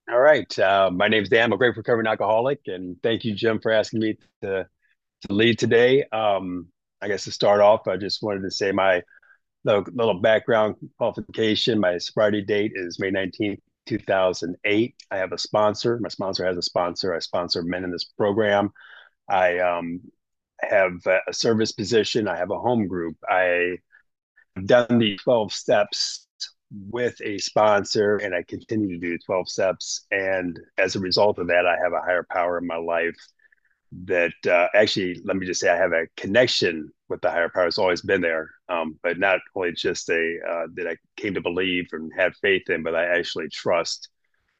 All right. My name's Dan. I'm a great recovering alcoholic, and thank you, Jim, for asking me to lead today. I guess to start off, I just wanted to say my little background qualification. My sobriety date is May 19th, 2008. I have a sponsor. My sponsor has a sponsor. I sponsor men in this program. I have a service position. I have a home group. I done the 12 steps with a sponsor and I continue to do 12 steps. And as a result of that, I have a higher power in my life that actually, let me just say, I have a connection with the higher power. It's always been there, but not only just that I came to believe and have faith in, but I actually trust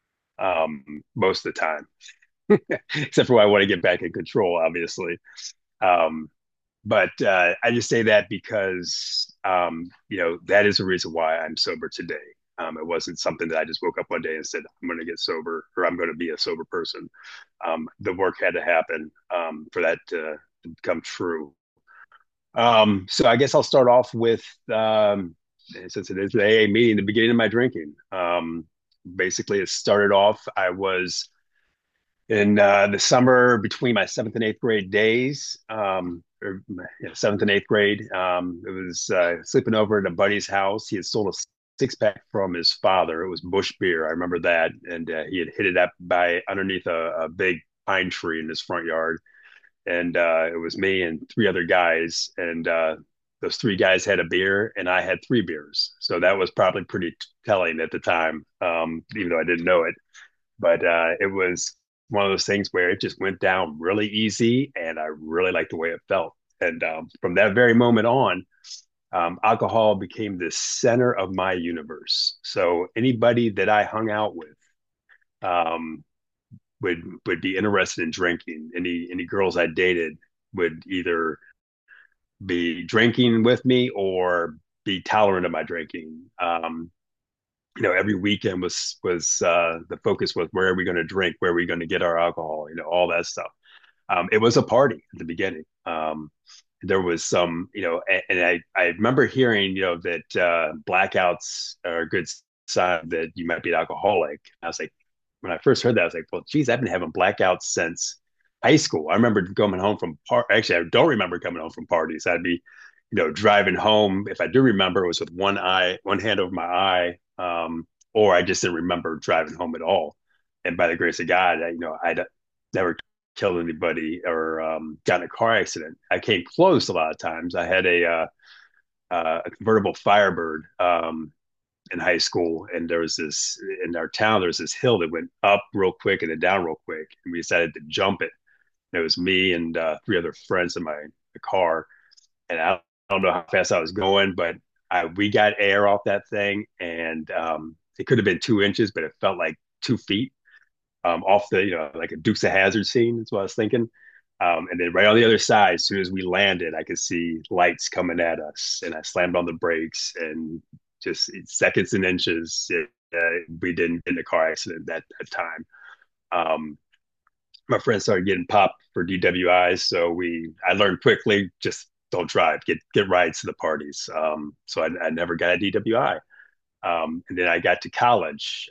most of the time, except for when I want to get back in control, obviously. Um, but I just say that because that is the reason why I'm sober today. It wasn't something that I just woke up one day and said I'm going to get sober or I'm going to be a sober person. The work had to happen for that to become true. So I guess I'll start off with since it is the AA meeting, the beginning of my drinking. Basically, it started off. I was in the summer between my seventh and eighth grade days, seventh and eighth grade. It was sleeping over at a buddy's house. He had sold a six pack from his father. It was Bush beer. I remember that. And he had hit it up by underneath a big pine tree in his front yard. And it was me and three other guys. And those three guys had a beer, and I had three beers. So that was probably pretty telling at the time, even though I didn't know it. But it was one of those things where it just went down really easy, and I really liked the way it felt. And from that very moment on, alcohol became the center of my universe. So anybody that I hung out with um, would be interested in drinking. Any girls I dated would either be drinking with me or be tolerant of my drinking. Every weekend was the focus was where are we going to drink, where are we going to get our alcohol, all that stuff. It was a party at the beginning. There was some, and I remember hearing, that blackouts are a good sign that you might be an alcoholic. I was like, when I first heard that, I was like, well, geez, I've been having blackouts since high school. I remember coming home from actually, I don't remember coming home from parties. I'd be, driving home. If I do remember, it was with one hand over my eye, or I just didn't remember driving home at all. And by the grace of God, I'd never killed anybody or got in a car accident. I came close a lot of times. I had a convertible Firebird in high school, and there was this in our town. There was this hill that went up real quick and then down real quick, and we decided to jump it. And it was me and three other friends in my car, and I don't know how fast I was going, but we got air off that thing, and it could have been 2 inches, but it felt like 2 feet off the, like a Dukes of Hazzard scene. That's what I was thinking. And then right on the other side, as soon as we landed, I could see lights coming at us, and I slammed on the brakes, and just seconds and inches, we didn't get in a car accident that time. Um, my friends started getting popped for DWIs, so I learned quickly just don't drive, get rides to the parties. So I never got a DWI. And then I got to college,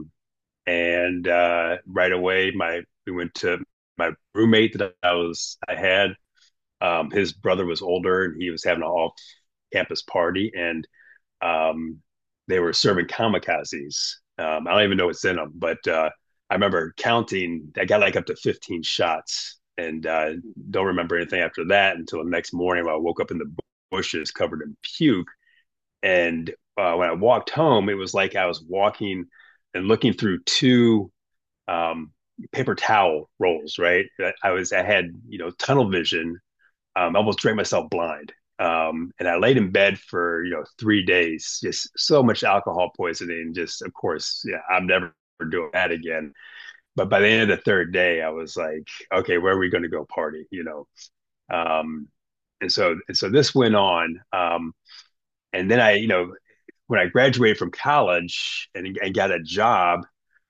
and right away we went to my roommate that I had. His brother was older, and he was having an off campus party, and um, they were serving kamikazes. I don't even know what's in them, but I remember counting. I got like up to 15 shots, and don't remember anything after that until the next morning when I woke up in the bushes covered in puke. And when I walked home, it was like I was walking and looking through two um, paper towel rolls. Right, I had tunnel vision. I almost drank myself blind. And I laid in bed for 3 days, just so much alcohol poisoning. Just of course, yeah, I'm never doing that again. But by the end of the third day, I was like, okay, where are we going to go party? Um, and so this went on. And then when I graduated from college and got a job,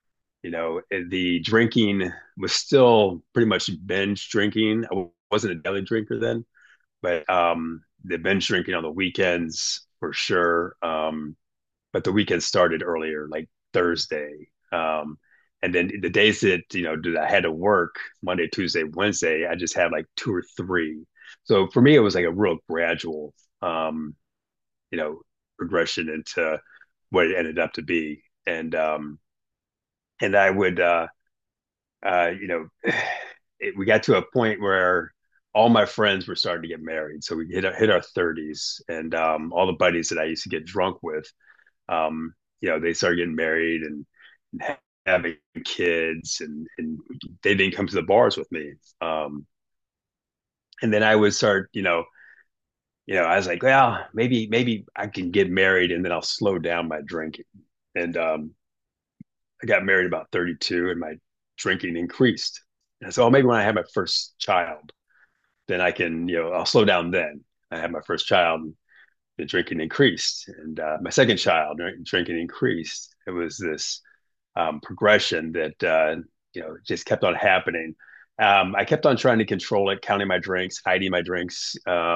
the drinking was still pretty much binge drinking. I wasn't a daily drinker then, but the binge drinking on the weekends for sure. But the weekend started earlier, like Thursday. And then the days that, that I had to work Monday, Tuesday, Wednesday, I just had like two or three. So for me, it was like a real gradual, um, you know, progression into what it ended up to be. And I would, you know, we got to a point where all my friends were starting to get married. So we hit our 30s, and all the buddies that I used to get drunk with, they started getting married and having kids, and they didn't come to the bars with me. Um, and then I would start, I was like, well, maybe I can get married and then I'll slow down my drinking. And I got married about 32, and my drinking increased. And so, maybe when I have my first child, then I can, I'll slow down then. I had my first child, and the drinking increased. And my second child, drinking increased. It was this progression that, just kept on happening. I kept on trying to control it, counting my drinks, hiding my drinks.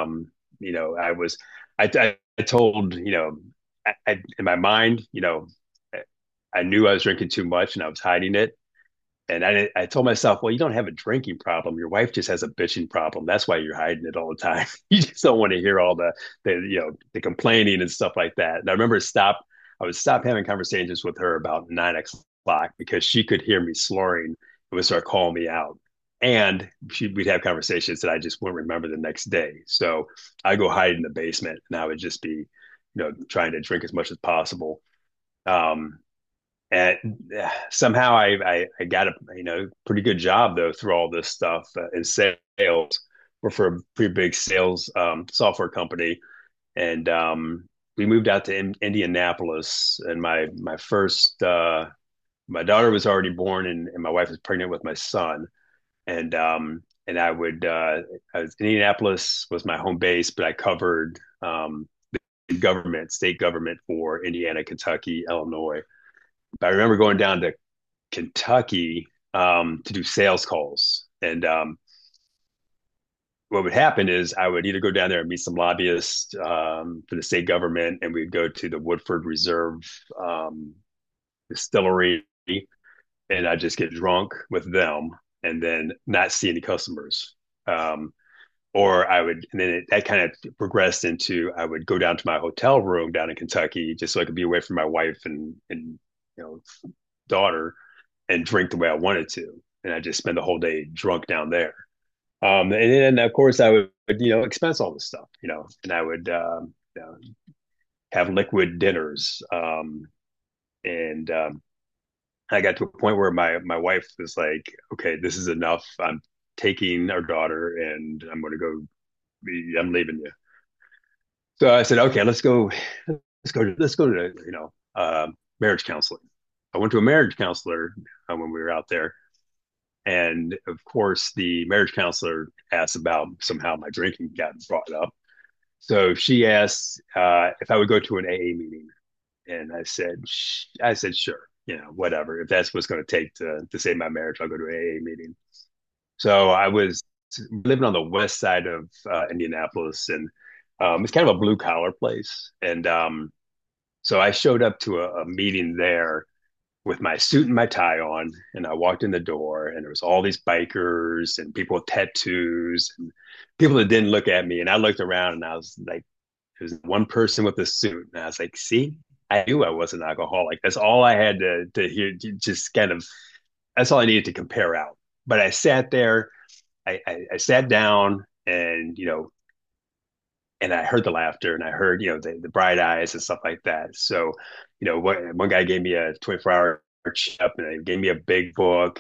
I told, in my mind, I knew I was drinking too much and I was hiding it. And I told myself, well, you don't have a drinking problem. Your wife just has a bitching problem. That's why you're hiding it all the time. You just don't want to hear all the complaining and stuff like that. And I would stop having conversations with her about 9 o'clock because she could hear me slurring and would start calling me out. And we'd have conversations that I just wouldn't remember the next day. So I go hide in the basement, and I would just be, trying to drink as much as possible. Um, and somehow I got a pretty good job though through all this stuff in sales. Worked for a pretty big sales software company, and we moved out to Indianapolis. And my daughter was already born, and my wife was pregnant with my son. And Indianapolis was my home base, but I covered state government for Indiana, Kentucky, Illinois. But I remember going down to Kentucky to do sales calls. And what would happen is I would either go down there and meet some lobbyists for the state government, and we'd go to the Woodford Reserve distillery, and I'd just get drunk with them and then not see any customers. Um, or I would, and then that kind of progressed into I would go down to my hotel room down in Kentucky just so I could be away from my wife and daughter and drink the way I wanted to. And I just spend the whole day drunk down there. And then of course I would, expense all this stuff, and I would, have liquid dinners. And I got to a point where my wife was like, okay, this is enough. I'm taking our daughter and I'm going to go, I'm leaving you. So I said, okay, let's go to, marriage counseling. I went to a marriage counselor when we were out there. And of course, the marriage counselor asked about somehow my drinking got brought up. So she asked if I would go to an AA meeting, and I said, sure, whatever. If that's what's going to take to save my marriage, I'll go to an AA meeting. So I was living on the west side of Indianapolis, and it's kind of a blue collar place. And so I showed up to a meeting there with my suit and my tie on, and I walked in the door, and there was all these bikers and people with tattoos and people that didn't look at me. And I looked around, and I was like, there's one person with a suit, and I was like, see, I knew I was an alcoholic. That's all I had to hear, just kind of, that's all I needed to compare out. But I sat there, I sat down, and and I heard the laughter, and I heard, the bright eyes and stuff like that. So, one guy gave me a 24-hour chip, and he gave me a big book.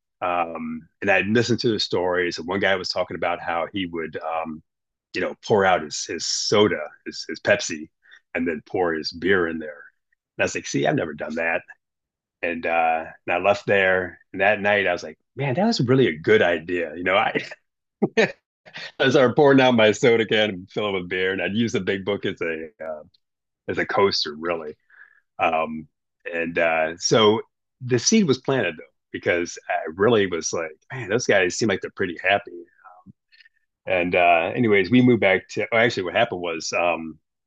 And I listened to the stories. And one guy was talking about how he would, pour out his soda, his Pepsi, and then pour his beer in there. And I was like, see, I've never done that. And I left there. And that night I was like, man, that was really a good idea. I started pouring out my soda can and filling it with beer, and I'd use the big book as a coaster, really. Um, and so the seed was planted though, because I really was like, man, those guys seem like they're pretty happy. And anyways, we moved back to. Oh, actually, what happened was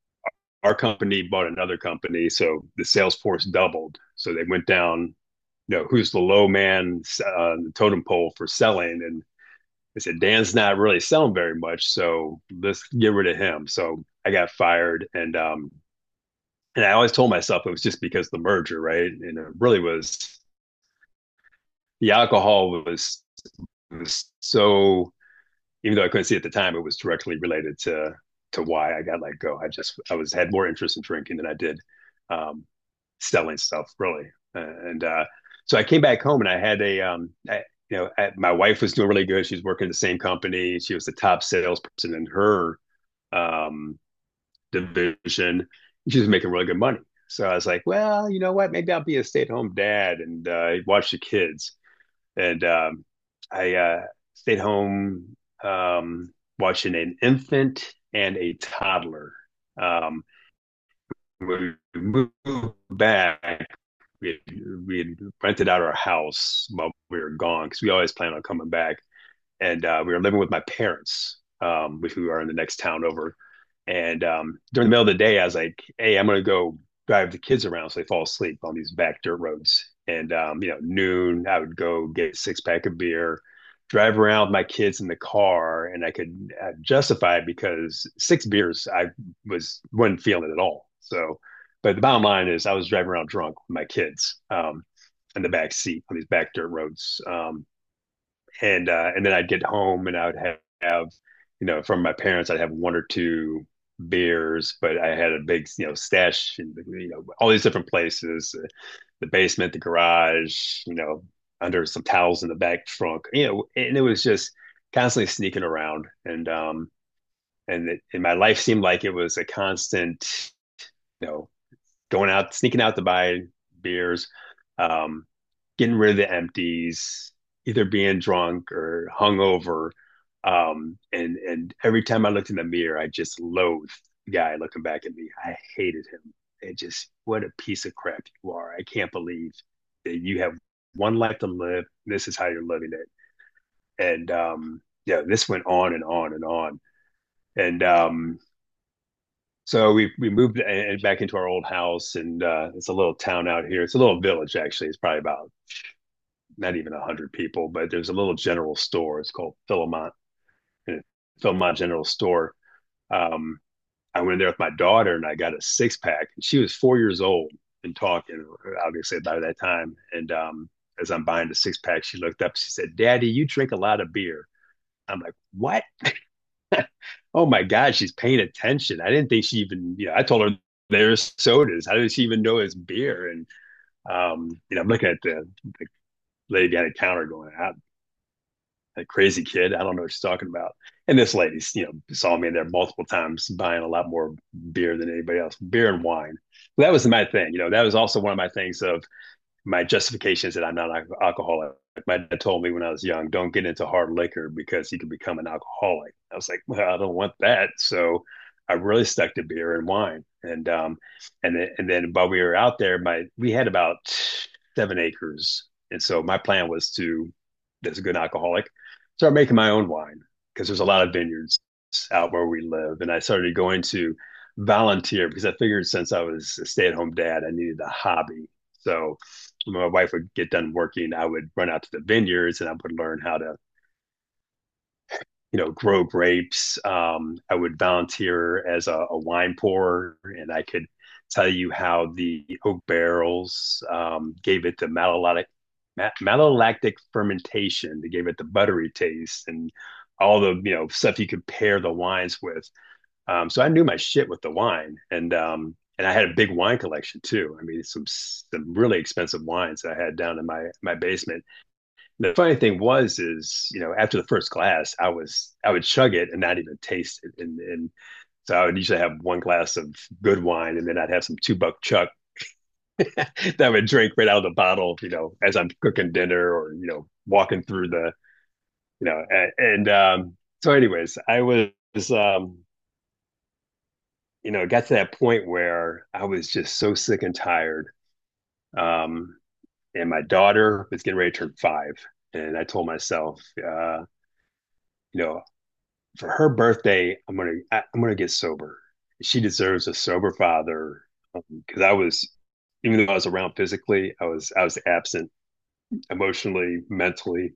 our company bought another company, so the sales force doubled. So they went down. who's the low man on the totem pole for selling. And I said, Dan's not really selling very much, so let's get rid of him. So I got fired, and I always told myself it was just because of the merger, right? And it really was the alcohol was so, even though I couldn't see it at the time, it was directly related to why I got let go. I was had more interest in drinking than I did um, selling stuff, really. And so I came back home and I had my wife was doing really good. She was working in the same company. She was the top salesperson in her um, division. She was making really good money. So I was like, well, you know what? Maybe I'll be a stay-at-home dad and watch the kids. And I stayed home watching an infant and a toddler. Um, when we moved back, we had rented out our house while we were gone because we always planned on coming back. And we were living with my parents, which we were in the next town over. And during the middle of the day, I was like, "Hey, I'm gonna go drive the kids around so they fall asleep on these back dirt roads." And noon, I would go get a six pack of beer, drive around with my kids in the car, and I could justify it because six beers, I wasn't feeling it at all. So, but the bottom line is, I was driving around drunk with my kids in the back seat on these back dirt roads. And then I'd get home and I would have from my parents I'd have one or two beers, but I had a big stash in all these different places, the basement, the garage, under some towels in the back trunk, and it was just constantly sneaking around, and my life seemed like it was a constant, you know going out, sneaking out to buy beers, um, getting rid of the empties, either being drunk or hungover. And every time I looked in the mirror, I just loathed the guy looking back at me. I hated him. It just, what a piece of crap you are. I can't believe that you have one life to live. This is how you're living it. And yeah, this went on and on and on. And so we moved back into our old house, and it's a little town out here. It's a little village, actually. It's probably about not even 100 people, but there's a little general store. It's called Philemont, and Philemont General Store. Um, I went in there with my daughter, and I got a six pack. She was 4 years old and talking, obviously, by that time. And as I'm buying the six pack, she looked up. She said, "Daddy, you drink a lot of beer." I'm like, "What?" Oh my God, she's paying attention. I didn't think she even, I told her there's sodas. How did she even know it's beer? And I'm looking at the lady behind the counter going, a crazy kid. I don't know what she's talking about. And this lady, saw me in there multiple times buying a lot more beer than anybody else, beer and wine. So that was my thing. That was also one of my things of my justification is that I'm not an alcoholic. My dad told me when I was young, don't get into hard liquor because you can become an alcoholic. I was like, well, I don't want that. So I really stuck to beer and wine. And then while we were out there, we had about 7 acres. And so my plan was to, as a good alcoholic, start making my own wine because there's a lot of vineyards out where we live. And I started going to volunteer because I figured since I was a stay-at-home dad, I needed a hobby. So when my wife would get done working, I would run out to the vineyards and I would learn how to, grow grapes. I would volunteer as a wine pourer, and I could tell you how the oak barrels gave it the malolactic fermentation. They gave it the buttery taste and all the stuff you could pair the wines with. So I knew my shit with the wine, and I had a big wine collection too. I mean, some really expensive wines that I had down in my basement. The funny thing is, after the first glass, I would chug it and not even taste it, and so I would usually have one glass of good wine, and then I'd have some $2 Chuck that I would drink right out of the bottle, as I'm cooking dinner or walking through and so anyways, I was got to that point where I was just so sick and tired. Um, and my daughter was getting ready to turn 5, and I told myself, you know, for her birthday, I'm gonna get sober. She deserves a sober father because I was, even though I was around physically, I was absent emotionally, mentally.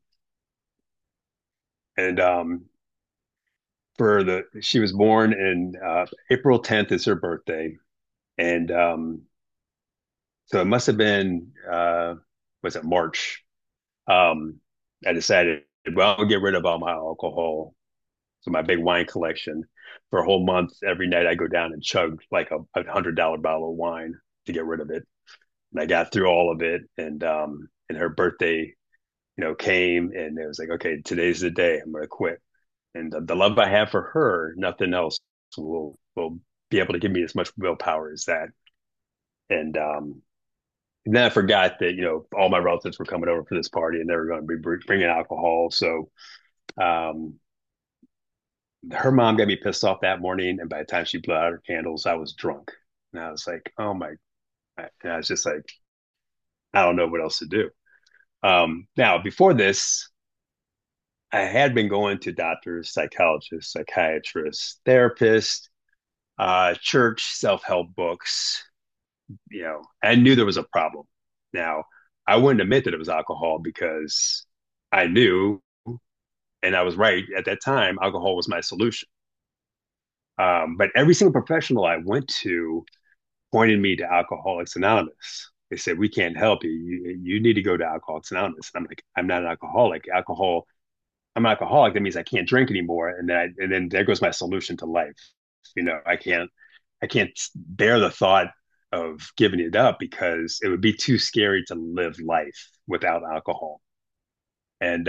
And for the she was born in April 10th is her birthday. And so it must have been was it March? Um, I decided, well, I'll get rid of all my alcohol. So my big wine collection for a whole month, every night I go down and chug like a $100 bottle of wine to get rid of it. And I got through all of it. And her birthday, came and it was like, okay, today's the day. I'm gonna quit. And the love I have for her, nothing else will be able to give me as much willpower as that. And and then I forgot that all my relatives were coming over for this party and they were going to be bringing alcohol. So um, her mom got me pissed off that morning, and by the time she blew out her candles, I was drunk, and I was like, "Oh my!" And I was just like, "I don't know what else to do." Now, before this, I had been going to doctors, psychologists, psychiatrists, therapists, church self-help books. I knew there was a problem. Now, I wouldn't admit that it was alcohol because I knew, and I was right at that time, alcohol was my solution. But every single professional I went to pointed me to Alcoholics Anonymous. They said, "We can't help you. You need to go to Alcoholics Anonymous." And I'm like, "I'm not an alcoholic. I'm an alcoholic. That means I can't drink anymore." And then there goes my solution to life. I can't bear the thought of giving it up because it would be too scary to live life without alcohol. And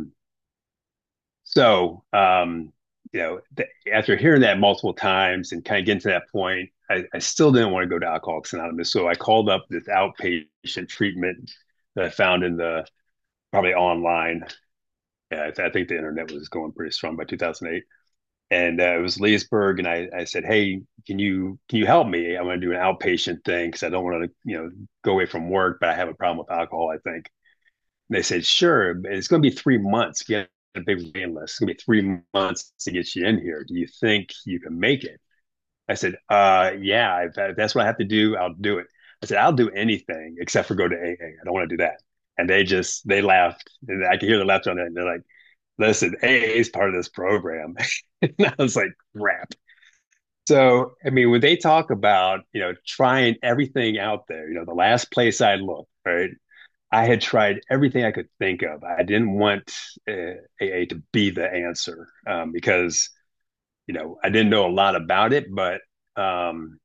so, after hearing that multiple times and kind of getting to that point, I still didn't want to go to Alcoholics Anonymous. So I called up this outpatient treatment that I found in the probably online. Yeah, I think the internet was going pretty strong by 2008. And it was Leesburg, and I said, "Hey, can you help me? I want to do an outpatient thing because I don't want to go away from work, but I have a problem with alcohol. I think." And they said, "Sure, it's going to be 3 months. We have a big waiting list. It's going to be 3 months to get you in here. Do you think you can make it?" I said, yeah, if that's what I have to do, I'll do it." I said, "I'll do anything except for go to AA. I don't want to do that." And they laughed, and I could hear the laughter on it. And they're like, "Listen, AA is part of this program." And I was like, crap. So, I mean, when they talk about, trying everything out there, the last place I looked, right? I had tried everything I could think of. I didn't want AA to be the answer because, I didn't know a lot about it, but, um,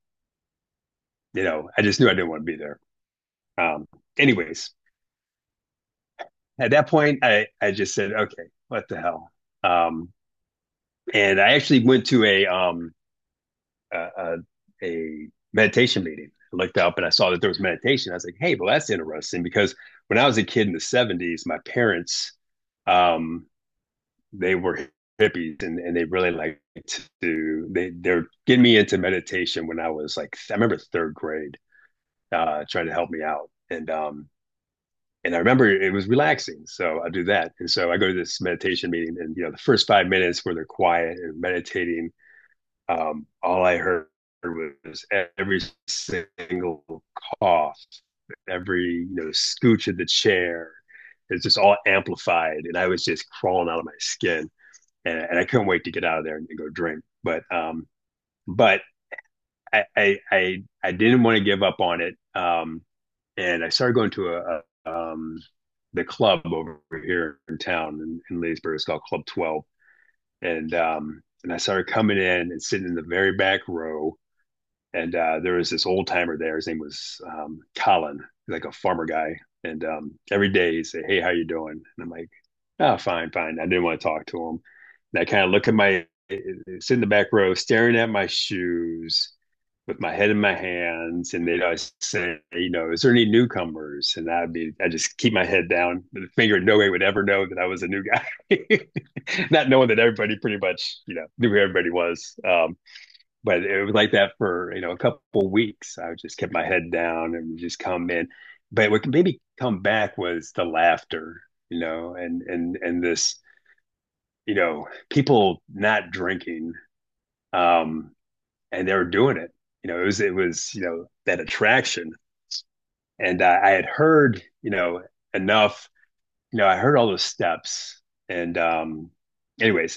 I just knew I didn't want to be there. Um, anyways, at that point, I just said, okay, what the hell? Um, and I actually went to a, a meditation meeting. I looked up and I saw that there was meditation. I was like, hey, well, that's interesting because when I was a kid in the 70s, my parents, um, they were hippies and they really liked they're getting me into meditation when I was like, I remember third grade, trying to help me out. And I remember it was relaxing. So I do that. And so I go to this meditation meeting and, the first 5 minutes where they're quiet and meditating, all I heard was every single cough, every scooch of the chair. It's just all amplified, and I was just crawling out of my skin, and I couldn't wait to get out of there and go drink. But I didn't want to give up on it, and I started going to the club over here in town in Leesburg. It's called Club 12, and I started coming in and sitting in the very back row. And there was this old timer there. His name was Colin, like a farmer guy. And every day he'd say, "Hey, how you doing?" And I'm like, "Oh, fine, fine." I didn't want to talk to him. And I kind of look at sit in the back row, staring at my shoes with my head in my hands. And they'd always say, "Is there any newcomers?" And I just keep my head down. The finger, nobody would ever know that I was a new guy, not knowing that everybody pretty much, knew who everybody was. But it was like that for a couple of weeks. I just kept my head down and just come in. But what made me come back was the laughter, and this, people not drinking, um, and they were doing it. It was that attraction, and I had heard enough. I heard all those steps, and anyways,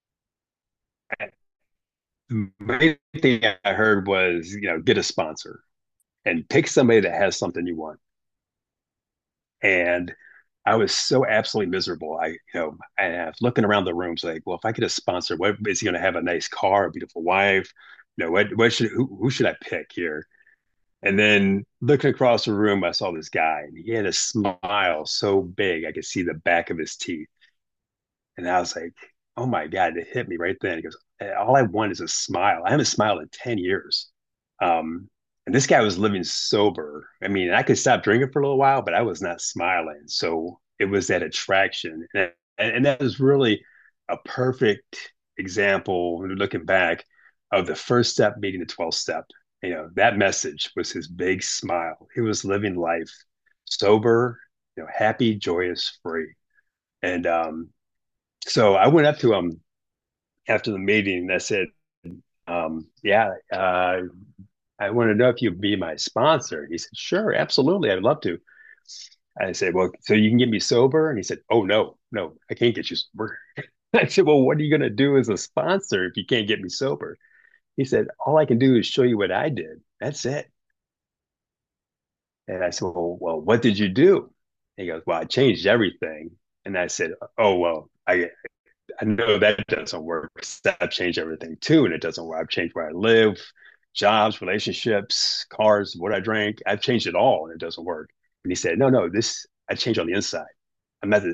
the main thing I heard was, get a sponsor and pick somebody that has something you want. And I was so absolutely miserable. I was looking around the rooms like, well, if I get a sponsor, what is he going to have? A nice car, a beautiful wife? Who should I pick here? And then looking across the room, I saw this guy, and he had a smile so big I could see the back of his teeth. And I was like, oh my God, it hit me right then. He goes, all I want is a smile. I haven't smiled in 10 years. Um, and this guy was living sober. I mean, I could stop drinking for a little while, but I was not smiling. So it was that attraction. And that was really a perfect example, looking back, of the first step meeting the 12th step. That message was his big smile. He was living life sober, happy, joyous, free. And so I went up to him after the meeting and I said, yeah, I want to know if you'd be my sponsor. He said, sure, absolutely. I'd love to. I said, well, so you can get me sober? And he said, oh, no, no, I can't get you sober. I said, well, what are you going to do as a sponsor if you can't get me sober? He said, all I can do is show you what I did. That's it. And I said, well, what did you do? He goes, well, I changed everything. And I said, oh, well, I know that doesn't work. I've changed everything too, and it doesn't work. I've changed where I live, jobs, relationships, cars, what I drank. I've changed it all, and it doesn't work. And he said, no, no, this I changed on the inside. I'm not,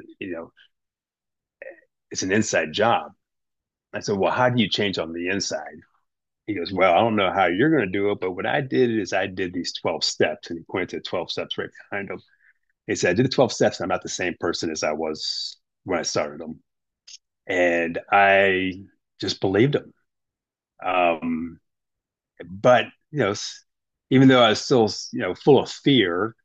it's an inside job. I said, well, how do you change on the inside? He goes, well, I don't know how you're going to do it, but what I did is I did these 12 steps, and he pointed to 12 steps right behind him. He said, I did the 12 steps, and I'm not the same person as I was when I started them. And I just believed him. Um, but even though I was still full of fear,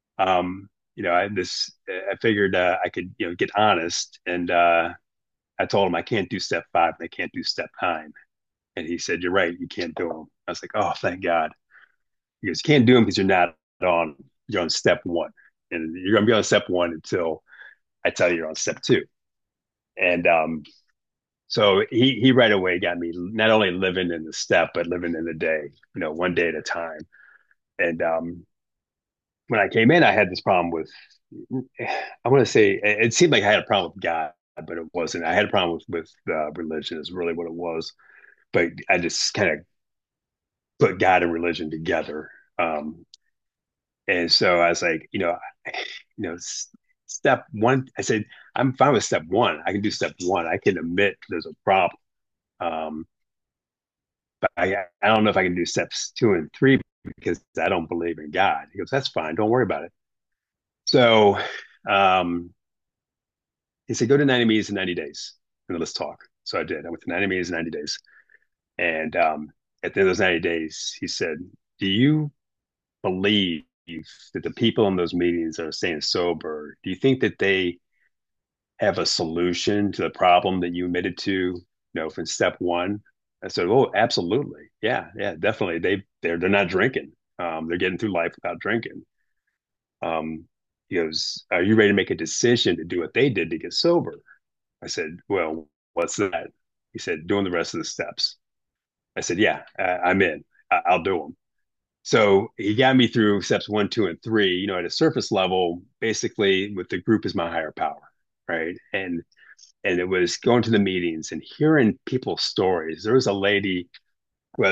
I figured I could get honest, and I told him I can't do step 5 and I can't do step 9, and he said, "You're right, you can't do them." I was like, "Oh, thank God." He goes, "You can't do them because on you're on step 1, and you're gonna be on step 1 until I tell you you're on step 2." And so he right away got me not only living in the step but living in the day, one day at a time. And when I came in, I had this problem with, I want to say, it seemed like I had a problem with God, but it wasn't. I had a problem with religion, is really what it was. But I just kind of put God and religion together. And so I was like, you know, step 1, I said, I'm fine with step 1. I can do step 1. I can admit there's a problem. Um, but I don't know if I can do steps 2 and 3 because I don't believe in God. He goes, that's fine. Don't worry about it. So um, he said, go to 90 meters in 90 days and then let's talk. So I did. I went to 90 meters in 90 days. And at the end of those 90 days, he said, do you believe that the people in those meetings that are staying sober, do you think that they have a solution to the problem that you admitted to, from step 1? I said, oh, absolutely. Yeah, yeah, definitely. They're not drinking. They're getting through life without drinking. He goes, are you ready to make a decision to do what they did to get sober? I said, well, what's that? He said, doing the rest of the steps. I said, yeah, I'm in. I'll do them. So he got me through steps 1, 2, and 3. At a surface level, basically, with the group is my higher power, right? And it was going to the meetings and hearing people's stories. There was a lady, well,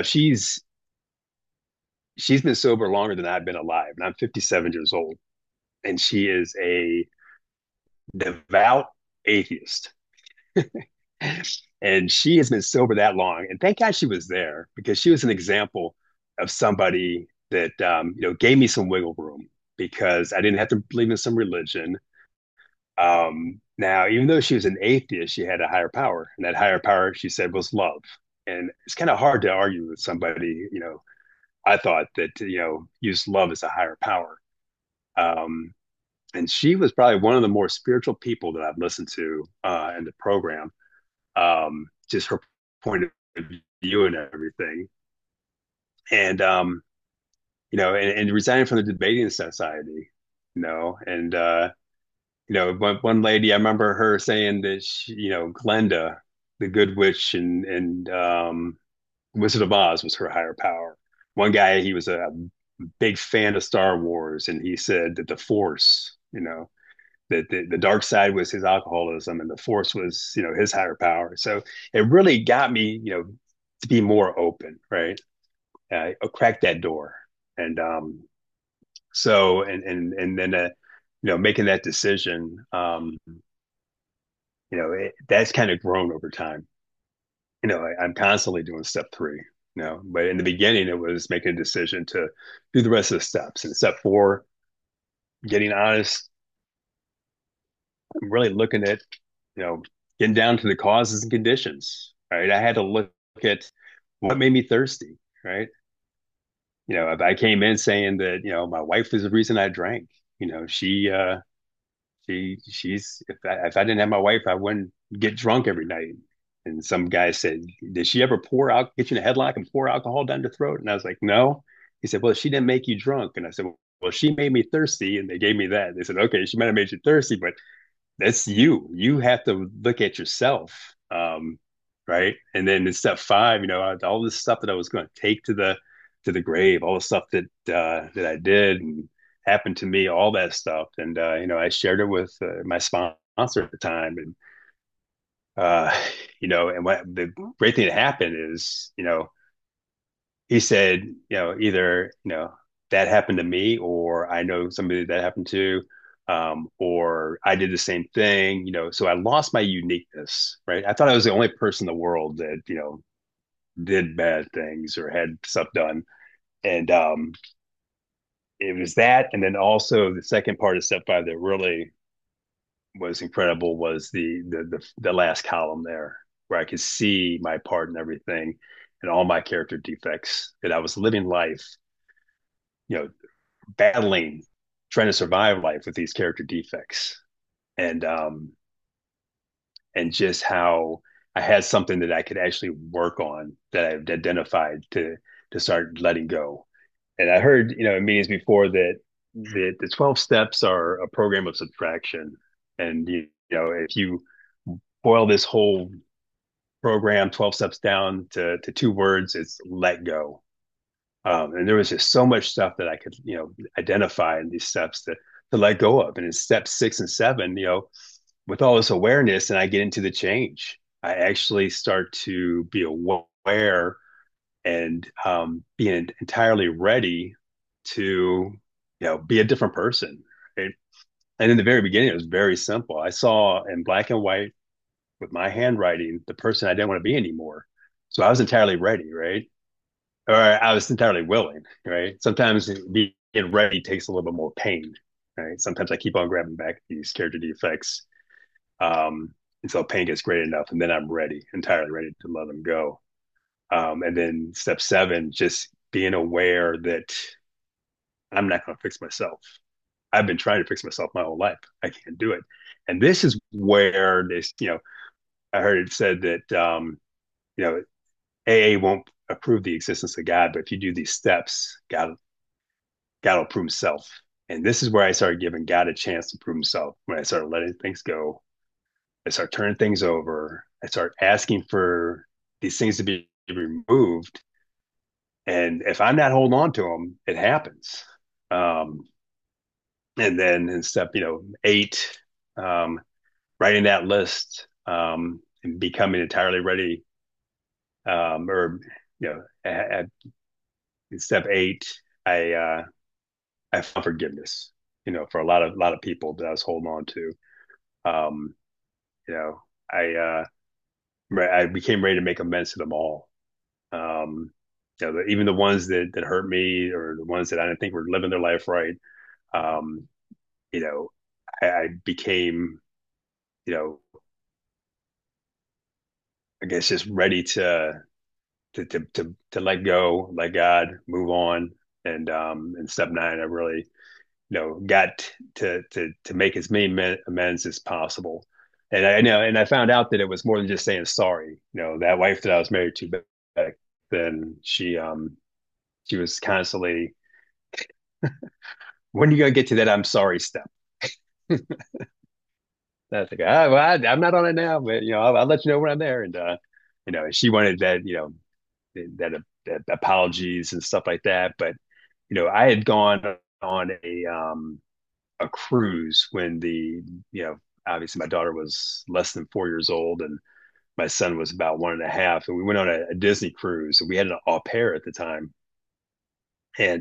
she's been sober longer than I've been alive, and I'm 57 years old, and she is a devout atheist. And she has been sober that long. And thank God she was there, because she was an example of somebody that gave me some wiggle room, because I didn't have to believe in some religion. Now, even though she was an atheist, she had a higher power, and that higher power, she said, was love. And it's kind of hard to argue with somebody, I thought that, used love as a higher power. Um, and she was probably one of the more spiritual people that I've listened to in the program. Just her point of view and everything. And and resigning from the debating society, and one lady, I remember her saying that Glenda, the Good Witch and Wizard of Oz was her higher power. One guy, he was a big fan of Star Wars, and he said that the Force, that the dark side was his alcoholism, and the Force was, his higher power. So it really got me, to be more open, right? Crack that door, and and then making that decision, that's kind of grown over time. I'm constantly doing step three, but in the beginning, it was making a decision to do the rest of the steps. And step four, getting honest, I'm really looking at, you know, getting down to the causes and conditions, right? I had to look at what made me thirsty, right? If I came in saying that, my wife is the reason I drank, she's if I didn't have my wife, I wouldn't get drunk every night. And some guy said, "Did she ever pour out, get you in a headlock and pour alcohol down your throat?" And I was like, "No." He said, "Well, she didn't make you drunk." And I said, "Well, she made me thirsty." And they gave me that. They said, "Okay, she might have made you thirsty, but that's you. You have to look at yourself." Right. And then in step five, all this stuff that I was going to take to the grave, all the stuff that I did and happened to me, all that stuff. And I shared it with my sponsor at the time. And uh, and what the great thing that happened is, he said, either, that happened to me, or I know somebody that happened to, or I did the same thing, so I lost my uniqueness, right? I thought I was the only person in the world that, did bad things or had stuff done. And it was that. And then also the second part of step five that really was incredible was the last column there, where I could see my part in everything and all my character defects, that I was living life, you know, battling, trying to survive life with these character defects, and and just how I had something that I could actually work on, that I've identified to start letting go. And I heard, in meetings before, that the 12 steps are a program of subtraction. And if you boil this whole program 12 steps down to two words, it's let go. And there was just so much stuff that I could, identify in these steps to let go of. And in step six and seven, with all this awareness, and I get into the change, I actually start to be aware and being entirely ready to, be a different person. Right? And in the very beginning, it was very simple. I saw in black and white with my handwriting the person I didn't want to be anymore. So I was entirely ready, right? Or I was entirely willing, right? Sometimes being ready takes a little bit more pain, right? Sometimes I keep on grabbing back these character defects until pain gets great enough, and then I'm ready, entirely ready to let them go. And then step seven, just being aware that I'm not going to fix myself. I've been trying to fix myself my whole life. I can't do it. And this is where this, I heard it said that, you know, AA won't approve the existence of God, but if you do these steps, God will prove himself. And this is where I started giving God a chance to prove himself. When I started letting things go, I start turning things over. I start asking for these things to be removed. And if I'm not holding on to them, it happens. Um, and then in step, eight, um, writing that list, and becoming entirely ready, or at in step eight, I found forgiveness, for a lot of people that I was holding on to. Um, you know, I became ready to make amends to them all. Um, even the ones that hurt me, or the ones that I didn't think were living their life right. Um, you know, I became, you know, I guess just ready to let go, let God move on. And in step nine, I really, got to make as many amends as possible. And I know, and I found out that it was more than just saying sorry. That wife that I was married to back then, she was constantly, when are you gonna get to that I'm sorry step? That's like, ah, well, I'm not on it now, but I'll let you know when I'm there. And she wanted that, that apologies and stuff like that. But I had gone on a cruise when obviously my daughter was less than 4 years old and my son was about one and a half, and we went on a Disney cruise, and we had an au pair at the time, and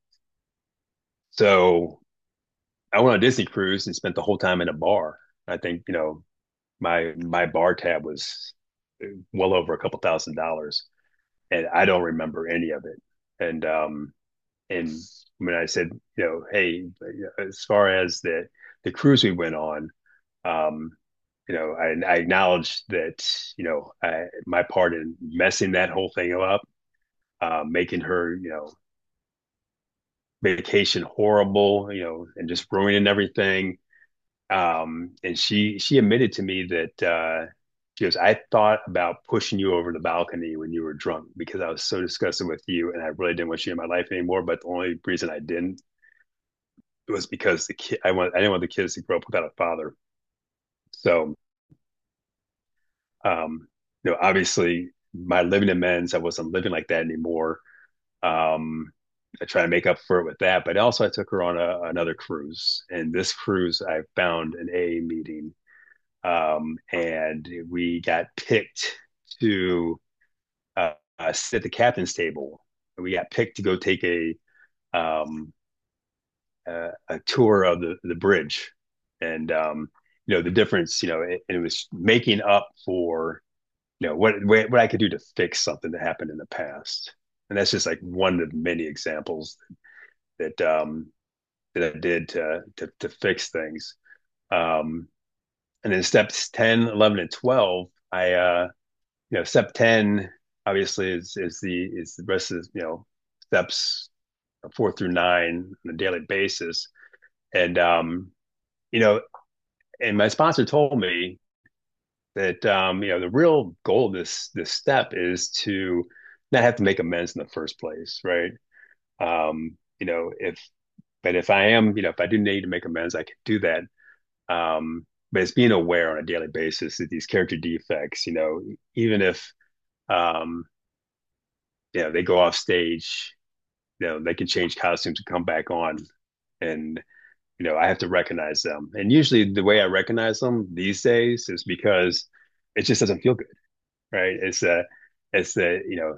so I went on a Disney cruise and spent the whole time in a bar. I think my bar tab was well over a couple $1,000s, and I don't remember any of it. And when I said, hey, as far as the cruise we went on, um, I acknowledged that, my part in messing that whole thing up, making her, vacation horrible, and just ruining everything. And she admitted to me that she goes, I thought about pushing you over the balcony when you were drunk because I was so disgusted with you and I really didn't want you in my life anymore. But the only reason I didn't was because I didn't want the kids to grow up without a father. So obviously my living amends, I wasn't living like that anymore. I try to make up for it with that, but also I took her on another cruise, and this cruise I found an AA meeting, and we got picked to sit at the captain's table. We got picked to go take um, a tour of the bridge, and the difference, it was making up for what I could do to fix something that happened in the past, and that's just like one of many examples that that I did to fix things. Um, and then steps 10, 11, and 12, step 10 obviously is the rest of, steps 4 through 9 on a daily basis. And, you know, and my sponsor told me that, the real goal of this step is to not have to make amends in the first place, right? If I am, if I do need to make amends, I can do that. But it's being aware on a daily basis that these character defects, even if um, they go off stage, they can change costumes and come back on, and I have to recognize them. And usually, the way I recognize them these days is because it just doesn't feel good, right? It's the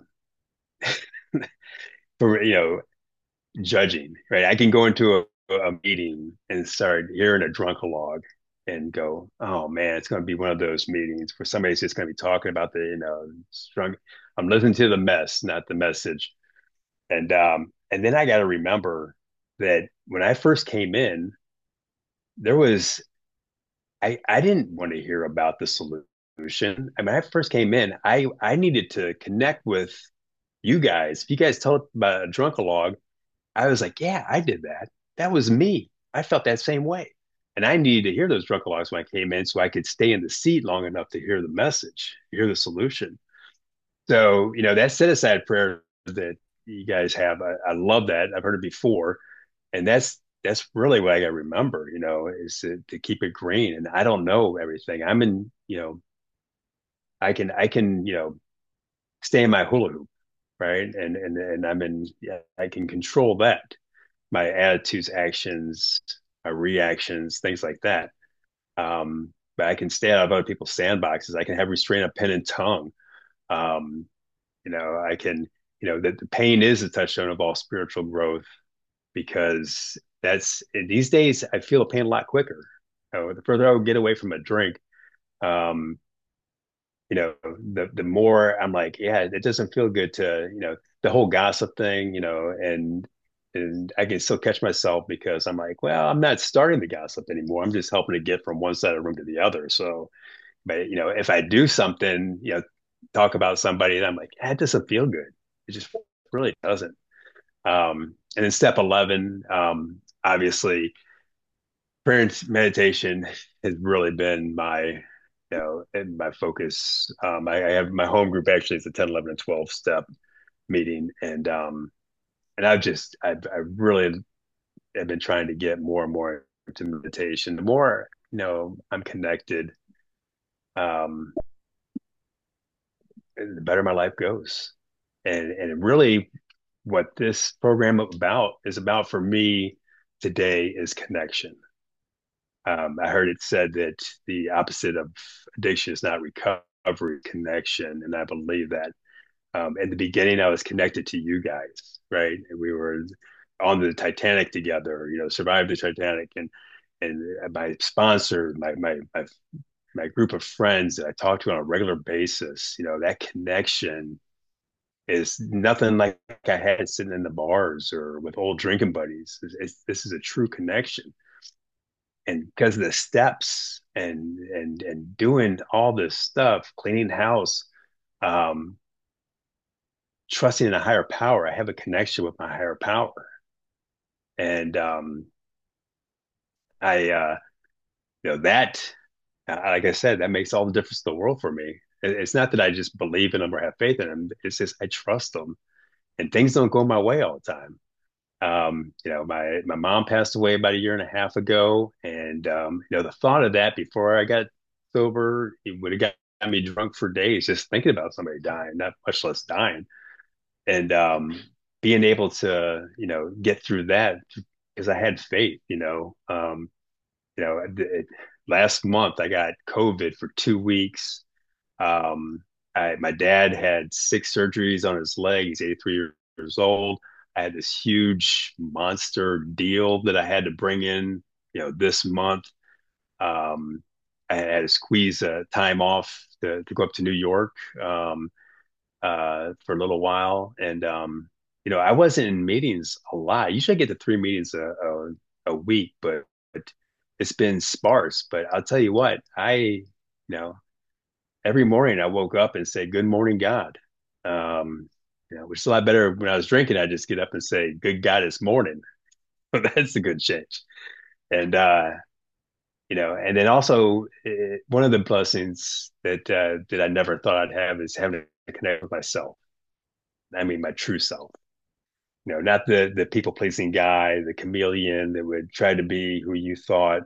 for judging, right? I can go into a meeting and start hearing a drunkalog and go, oh man, it's going to be one of those meetings where somebody's just going to be talking about the, drunk. I'm listening to the mess, not the message. And then I got to remember that when I first came in, there was, I didn't want to hear about the solution. I mean, when I first came in, I needed to connect with you guys. If you guys told about a drunkalog, I was like, yeah, I did that. That was me. I felt that same way. And I needed to hear those drunk logs when I came in so I could stay in the seat long enough to hear the message, hear the solution. So, that set aside prayer that you guys have, I love that. I've heard it before. And that's really what I got to remember, is to keep it green. And I don't know everything. I'm in, I can, stay in my hula hoop, right? And I'm in, yeah, I can control that, my attitudes, actions, my reactions, things like that. But I can stay out of other people's sandboxes. I can have restraint of pen and tongue. Um, I can, the pain is a touchstone of all spiritual growth because that's these days I feel the pain a lot quicker. The further I would get away from a drink, um, the more I'm like, yeah, it doesn't feel good to, the whole gossip thing, and I can still catch myself because I'm like, well, I'm not starting the gossip anymore. I'm just helping to get from one side of the room to the other. So, but if I do something, talk about somebody, and I'm like, that doesn't feel good. It just really doesn't. And then step 11, obviously, prayer and meditation has really been and my focus. I have my home group actually is a 10, 11, and 12 step meeting. And I've really have been trying to get more and more to meditation, the more, I'm connected, um, the better my life goes. And really what this program is about for me today is connection. I heard it said that the opposite of addiction is not recovery, connection, and I believe that. In the beginning, I was connected to you guys, right? And we were on the Titanic together, survived the Titanic, and my sponsor, my group of friends that I talk to on a regular basis, that connection is nothing like I had sitting in the bars or with old drinking buddies. This is a true connection, and because of the steps and doing all this stuff, cleaning house, um, trusting in a higher power, I have a connection with my higher power, and I that like I said, that makes all the difference in the world for me. It's not that I just believe in them or have faith in them. It's just I trust them, and things don't go my way all the time. My mom passed away about a year and a half ago, and the thought of that before I got sober, it would have got me drunk for days just thinking about somebody dying, not much less dying. And being able to, get through that because I had faith. You know, last month I got COVID for 2 weeks. Um, my dad had 6 surgeries on his leg. He's 83 years old. I had this huge monster deal that I had to bring in, this month. Um, I had to squeeze time off to go up to New York for a little while. And, I wasn't in meetings a lot. Usually I get to 3 meetings a week, but it's been sparse. But I'll tell you what, know, every morning I woke up and say, "Good morning, God." Which is a lot better. When I was drinking, I just get up and say, "Good God, it's morning." That's a good change. And and then also one of the blessings that I never thought I'd have is having to connect with myself. I mean, my true self. Not the people pleasing guy, the chameleon that would try to be who you thought.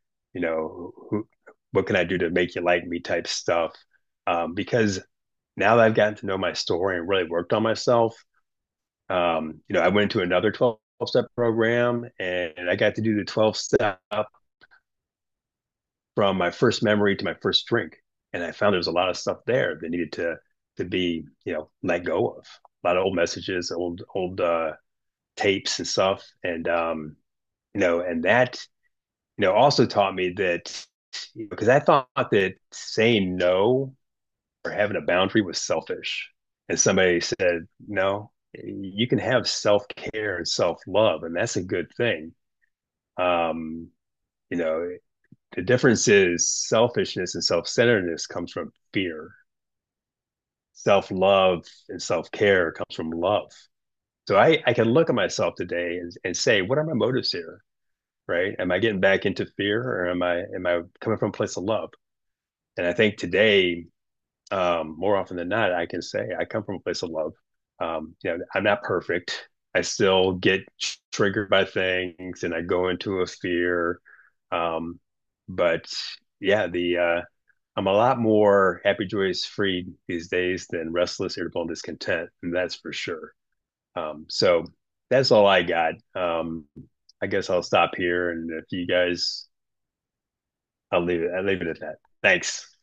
What can I do to make you like me type stuff. Because now that I've gotten to know my story and really worked on myself, I went to another 12-step program and I got to do the 12 step from my first memory to my first drink. And I found there was a lot of stuff there that needed to be, let go of. A lot of old messages, old tapes and stuff. And and that, also taught me that because I thought that saying no or having a boundary was selfish. And somebody said, no, you can have self care and self love, and that's a good thing. Um, you know, the difference is selfishness and self centeredness comes from fear. Self love and self care comes from love. So I can look at myself today and say, what are my motives here? Right? Am I getting back into fear or am I coming from a place of love? And I think today, more often than not, I can say I come from a place of love. I'm not perfect. I still get triggered by things and I go into a fear. Um, but yeah, I'm a lot more happy, joyous, free these days than restless, irritable, and discontent, and that's for sure. So that's all I got. I guess I'll stop here, and if you guys, I'll leave it. I'll leave it at that. Thanks.